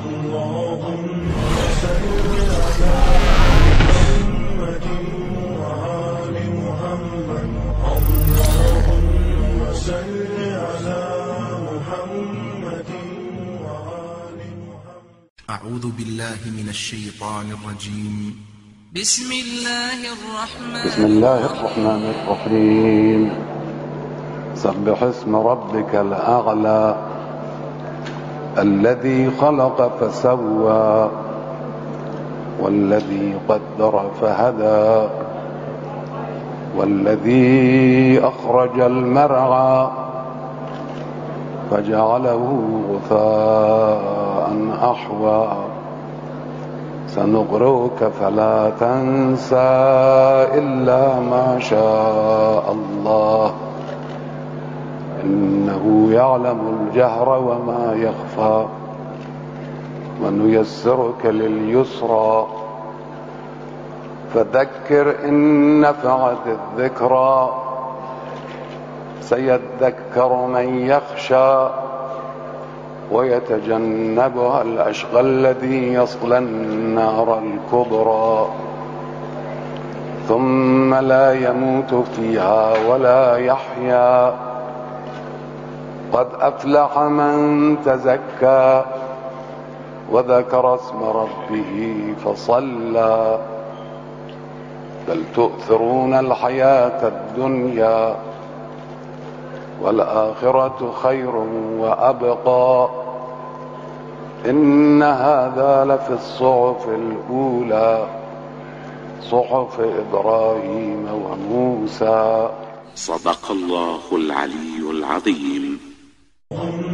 اللهم صل على محمد وآل محمد. اللهم صل على محمد وآل محمد. أعوذ بالله من الشيطان الرجيم. بسم الله الرحمن الرحيم. سبح اسم ربك الأعلى الذي خلق فسوى والذي قدر فهدى والذي أخرج المرعى فجعله غثاء أحوى سنقرئك فلا تنسى إلا ما شاء الله إنه يعلم الجهر وما يخفى ونيسرك لليسرى فذكر إن نفعت الذكرى سيذكر من يخشى ويتجنبها الأشقى الذي يصلى النار الكبرى ثم لا يموت فيها ولا يحيا قد أفلح من تزكى وذكر اسم ربه فصلى بل تؤثرون الحياة الدنيا والآخرة خير وأبقى إن هذا لفي الصحف الأولى صحف إبراهيم وموسى. صدق الله العلي العظيم.